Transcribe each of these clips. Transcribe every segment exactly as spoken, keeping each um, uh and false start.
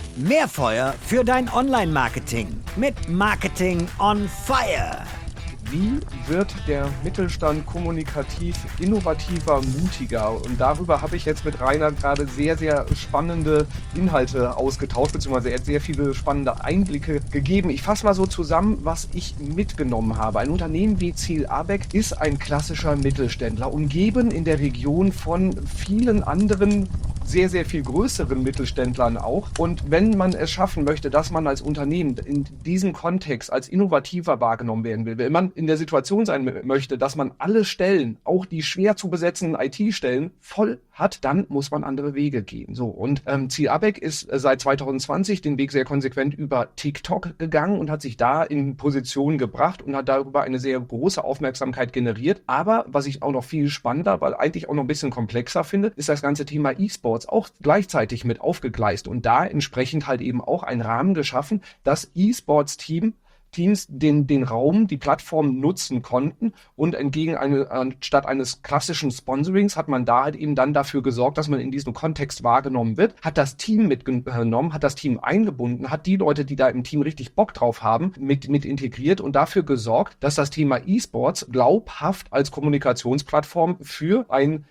Mehr Feuer für dein Online-Marketing mit Marketing on Fire. Wie wird der Mittelstand kommunikativ innovativer, mutiger? Und darüber habe ich jetzt mit Rainer gerade sehr, sehr spannende Inhalte ausgetauscht, beziehungsweise er hat sehr viele spannende Einblicke gegeben. Ich fasse mal so zusammen, was ich mitgenommen habe. Ein Unternehmen wie Ziel Abeck ist ein klassischer Mittelständler, umgeben in der Region von vielen anderen sehr, sehr viel größeren Mittelständlern auch. Und wenn man es schaffen möchte, dass man als Unternehmen in diesem Kontext als innovativer wahrgenommen werden will, wenn man in der Situation sein möchte, dass man alle Stellen, auch die schwer zu besetzenden I T-Stellen, voll hat, dann muss man andere Wege gehen. So, und ähm, Ziel Abeck ist äh, seit zwanzig zwanzig den Weg sehr konsequent über TikTok gegangen und hat sich da in Position gebracht und hat darüber eine sehr große Aufmerksamkeit generiert. Aber was ich auch noch viel spannender, weil eigentlich auch noch ein bisschen komplexer finde, ist das ganze Thema E-Sports auch gleichzeitig mit aufgegleist und da entsprechend halt eben auch einen Rahmen geschaffen, dass E-Sports-Team Teams den, den Raum, die Plattform nutzen konnten und entgegen eine, anstatt eines klassischen Sponsorings hat man da halt eben dann dafür gesorgt, dass man in diesem Kontext wahrgenommen wird, hat das Team mitgenommen, hat das Team eingebunden, hat die Leute, die da im Team richtig Bock drauf haben, mit, mit integriert und dafür gesorgt, dass das Thema E-Sports glaubhaft als Kommunikationsplattform für ein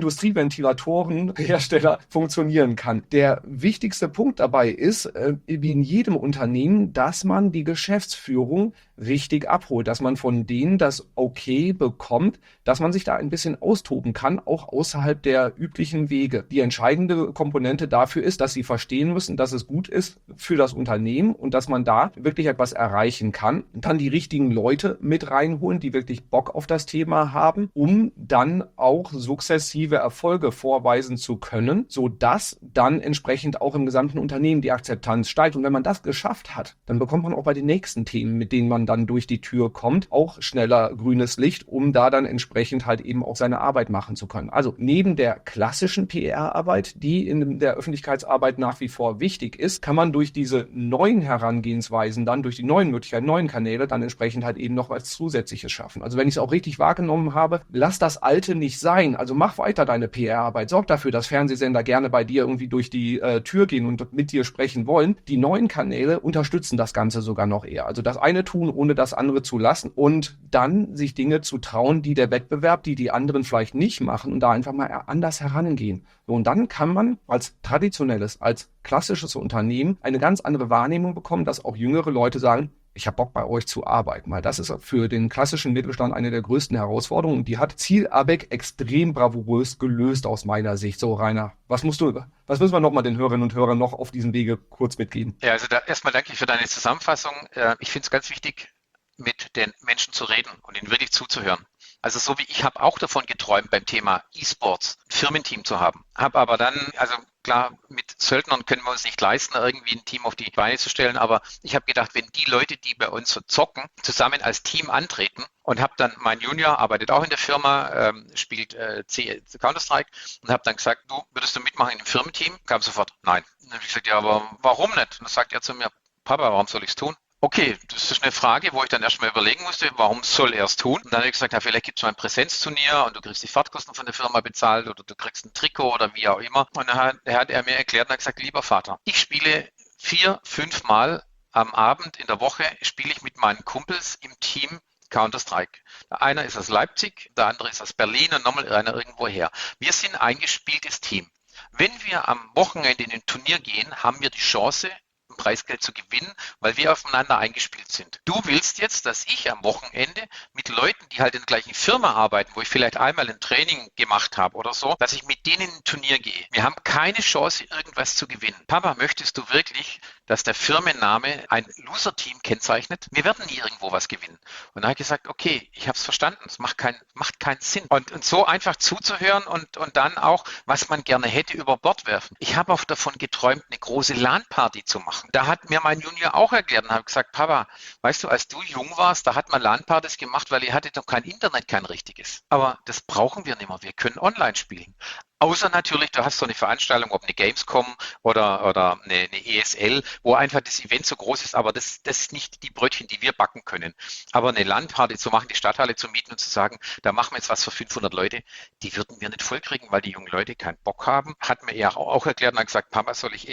Industrieventilatorenhersteller funktionieren kann. Der wichtigste Punkt dabei ist, äh, wie in jedem Unternehmen, dass man die Geschäftsführung richtig abholt, dass man von denen das Okay bekommt, dass man sich da ein bisschen austoben kann, auch außerhalb der üblichen Wege. Die entscheidende Komponente dafür ist, dass sie verstehen müssen, dass es gut ist für das Unternehmen und dass man da wirklich etwas erreichen kann. Dann die richtigen Leute mit reinholen, die wirklich Bock auf das Thema haben, um dann auch sukzessive Erfolge vorweisen zu können, sodass dann entsprechend auch im gesamten Unternehmen die Akzeptanz steigt. Und wenn man das geschafft hat, dann bekommt man auch bei den nächsten Themen, mit denen man dann durch die Tür kommt, auch schneller grünes Licht, um da dann entsprechend halt eben auch seine Arbeit machen zu können. Also neben der klassischen P R-Arbeit, die in der Öffentlichkeitsarbeit nach wie vor wichtig ist, kann man durch diese neuen Herangehensweisen dann, durch die neuen Möglichkeiten, neuen Kanäle dann entsprechend halt eben noch was Zusätzliches schaffen. Also wenn ich es auch richtig wahrgenommen habe, lass das Alte nicht sein. Also mach weiter deine P R-Arbeit. Sorg dafür, dass Fernsehsender gerne bei dir irgendwie durch die äh, Tür gehen und mit dir sprechen wollen. Die neuen Kanäle unterstützen das Ganze sogar noch eher. Also das eine tun, ohne das andere zu lassen und dann sich Dinge zu trauen, die der Wettbewerb, die die anderen vielleicht nicht machen und da einfach mal anders herangehen. So, und dann kann man als traditionelles, als klassisches Unternehmen eine ganz andere Wahrnehmung bekommen, dass auch jüngere Leute sagen, ich habe Bock bei euch zu arbeiten, weil das ist für den klassischen Mittelstand eine der größten Herausforderungen und die hat Ziel Abeck extrem bravourös gelöst aus meiner Sicht. So, Rainer, was musst du, was müssen wir nochmal den Hörerinnen und Hörern noch auf diesem Wege kurz mitgeben? Ja, also da erstmal danke ich für deine Zusammenfassung. Ich finde es ganz wichtig, mit den Menschen zu reden und ihnen wirklich zuzuhören. Also so wie ich habe auch davon geträumt, beim Thema E-Sports ein Firmenteam zu haben. Habe aber dann, also klar, mit Söldnern können wir uns nicht leisten, irgendwie ein Team auf die Beine zu stellen. Aber ich habe gedacht, wenn die Leute, die bei uns so zocken, zusammen als Team antreten und habe dann, mein Junior arbeitet auch in der Firma, ähm, spielt äh, Counter-Strike und habe dann gesagt, du, würdest du mitmachen in einem Firmenteam? Kam sofort, nein. Dann habe ich gesagt, ja, aber warum nicht? Und dann sagt er zu mir, Papa, warum soll ich es tun? Okay, das ist eine Frage, wo ich dann erstmal überlegen musste, warum soll er es tun? Und dann habe ich gesagt, ja, vielleicht gibt es mal ein Präsenzturnier und du kriegst die Fahrtkosten von der Firma bezahlt oder du kriegst ein Trikot oder wie auch immer. Und dann hat, hat er mir erklärt und hat gesagt, lieber Vater, ich spiele vier, fünf Mal am Abend in der Woche, spiele ich mit meinen Kumpels im Team Counter-Strike. Der eine ist aus Leipzig, der andere ist aus Berlin und nochmal einer irgendwo her. Wir sind ein eingespieltes Team. Wenn wir am Wochenende in ein Turnier gehen, haben wir die Chance, Preisgeld zu gewinnen, weil wir aufeinander eingespielt sind. Du willst jetzt, dass ich am Wochenende mit Leuten, die halt in der gleichen Firma arbeiten, wo ich vielleicht einmal ein Training gemacht habe oder so, dass ich mit denen in ein Turnier gehe. Wir haben keine Chance, irgendwas zu gewinnen. Papa, möchtest du wirklich, dass der Firmenname ein Loser-Team kennzeichnet? Wir werden nie irgendwo was gewinnen. Und dann habe ich gesagt, okay, ich habe es verstanden. Es macht, kein, macht keinen Sinn. Und, und so einfach zuzuhören und, und dann auch, was man gerne hätte, über Bord werfen. Ich habe auch davon geträumt, eine große LAN-Party zu machen. Da hat mir mein Junior auch erklärt und habe gesagt, Papa, weißt du, als du jung warst, da hat man LAN-Partys gemacht, weil ihr hattet doch kein Internet, kein richtiges. Aber das brauchen wir nicht mehr. Wir können online spielen. Außer natürlich, du hast so eine Veranstaltung, ob eine Gamescom oder, oder eine, eine E S L, wo einfach das Event so groß ist, aber das, das ist nicht die Brötchen, die wir backen können. Aber eine LAN-Party zu machen, die Stadthalle zu mieten und zu sagen, da machen wir jetzt was für fünfhundert Leute, die würden wir nicht vollkriegen, weil die jungen Leute keinen Bock haben. Hat mir er auch erklärt und hat gesagt, Papa, soll ich eben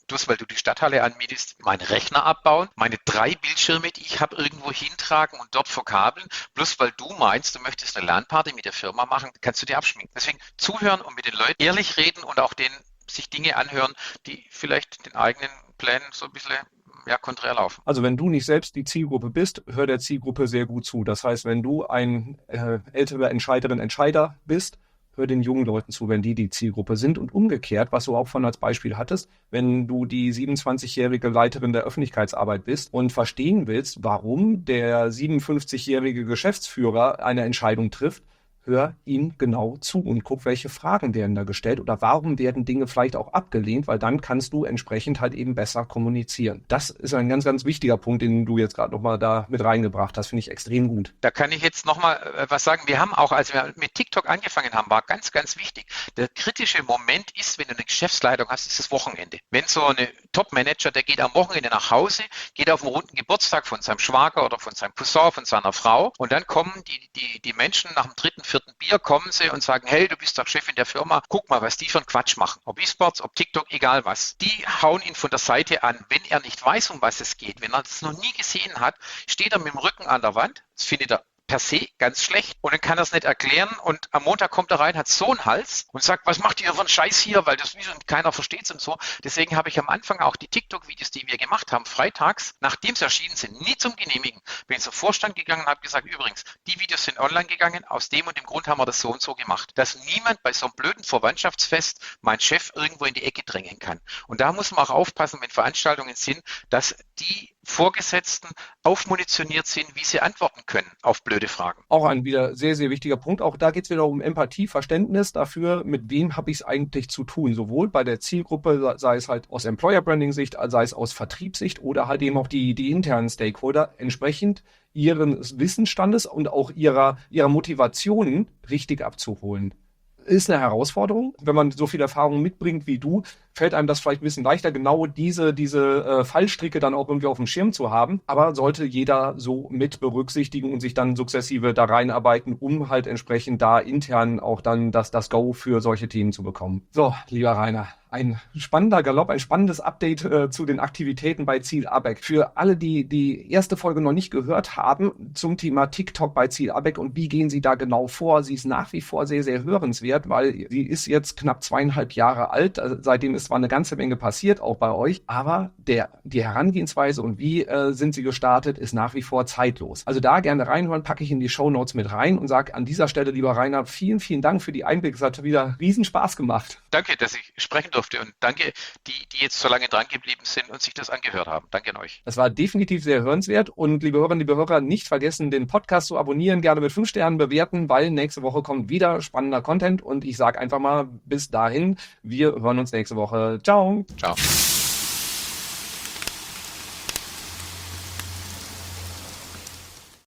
bloß weil du die Stadthalle anmietest, meinen Rechner abbauen, meine drei Bildschirme, die ich habe, irgendwo hintragen und dort verkabeln, bloß weil du meinst, du möchtest eine LAN-Party mit der Firma machen, kannst du dir abschminken. Deswegen zuhören und mit den Leuten ehrlich reden und auch denen sich Dinge anhören, die vielleicht den eigenen Plänen so ein bisschen ja, konträr laufen. Also wenn du nicht selbst die Zielgruppe bist, hör der Zielgruppe sehr gut zu. Das heißt, wenn du ein äh, älterer Entscheiderin, Entscheider bist, hör den jungen Leuten zu, wenn die die Zielgruppe sind. Und umgekehrt, was du auch von als Beispiel hattest, wenn du die siebenundzwanzigjährige Leiterin der Öffentlichkeitsarbeit bist und verstehen willst, warum der siebenundfünfzigjährige Geschäftsführer eine Entscheidung trifft, hör ihm genau zu und guck, welche Fragen werden da gestellt oder warum werden Dinge vielleicht auch abgelehnt, weil dann kannst du entsprechend halt eben besser kommunizieren. Das ist ein ganz, ganz wichtiger Punkt, den du jetzt gerade nochmal da mit reingebracht hast, finde ich extrem gut. Da kann ich jetzt nochmal äh, was sagen. Wir haben auch, als wir mit TikTok angefangen haben, war ganz, ganz wichtig. Der kritische Moment ist, wenn du eine Geschäftsleitung hast, ist das Wochenende. Wenn so ein Top-Manager, der geht am Wochenende nach Hause, geht auf einen runden Geburtstag von seinem Schwager oder von seinem Cousin, von seiner Frau und dann kommen die, die, die Menschen nach dem dritten, vierten Bier, kommen sie und sagen, hey, du bist doch Chef in der Firma, guck mal, was die für einen Quatsch machen. Ob E-Sports, ob TikTok, egal was. Die hauen ihn von der Seite an. Wenn er nicht weiß, um was es geht, wenn er es noch nie gesehen hat, steht er mit dem Rücken an der Wand. Das findet er per se ganz schlecht und dann kann er es nicht erklären und am Montag kommt er rein, hat so einen Hals und sagt, was macht ihr für einen Scheiß hier, weil das wieso keiner versteht es und so. Deswegen habe ich am Anfang auch die TikTok-Videos, die wir gemacht haben, freitags, nachdem sie erschienen sind, nie zum Genehmigen. Bin zum Vorstand gegangen und habe gesagt, übrigens, die Videos sind online gegangen, aus dem und dem Grund haben wir das so und so gemacht. Dass niemand bei so einem blöden Verwandtschaftsfest meinen Chef irgendwo in die Ecke drängen kann. Und da muss man auch aufpassen, wenn Veranstaltungen sind, dass die Vorgesetzten aufmunitioniert sind, wie sie antworten können auf blöde Fragen. Auch ein wieder sehr, sehr wichtiger Punkt. Auch da geht es wieder um Empathie, Verständnis dafür, mit wem habe ich es eigentlich zu tun. Sowohl bei der Zielgruppe, sei es halt aus Employer-Branding-Sicht, sei es aus Vertriebssicht oder halt eben auch die, die internen Stakeholder, entsprechend ihres Wissensstandes und auch ihrer, ihrer Motivationen richtig abzuholen. Ist eine Herausforderung. Wenn man so viel Erfahrung mitbringt wie du, fällt einem das vielleicht ein bisschen leichter, genau diese, diese äh, Fallstricke dann auch irgendwie auf dem Schirm zu haben. Aber sollte jeder so mit berücksichtigen und sich dann sukzessive da reinarbeiten, um halt entsprechend da intern auch dann das, das Go für solche Themen zu bekommen. So, lieber Rainer, ein spannender Galopp, ein spannendes Update äh, zu den Aktivitäten bei Ziel ABAC. Für alle, die die erste Folge noch nicht gehört haben zum Thema TikTok bei Ziel ABAC und wie gehen Sie da genau vor, sie ist nach wie vor sehr, sehr hörenswert, weil sie ist jetzt knapp zweieinhalb Jahre alt. Also seitdem ist zwar eine ganze Menge passiert, auch bei euch, aber der die Herangehensweise und wie äh, sind sie gestartet, ist nach wie vor zeitlos. Also da gerne reinhören, packe ich in die Shownotes mit rein und sage an dieser Stelle, lieber Rainer, vielen, vielen Dank für die Einblicke. Es hat wieder riesen Spaß gemacht. Danke, dass ich sprechen durfte und danke, die, die jetzt so lange dran geblieben sind und sich das angehört haben. Danke an euch. Das war definitiv sehr hörenswert und liebe Hörerinnen, liebe Hörer, nicht vergessen, den Podcast zu abonnieren, gerne mit fünf Sternen bewerten, weil nächste Woche kommt wieder spannender Content und ich sage einfach mal bis dahin, wir hören uns nächste Woche. Ciao. Ciao.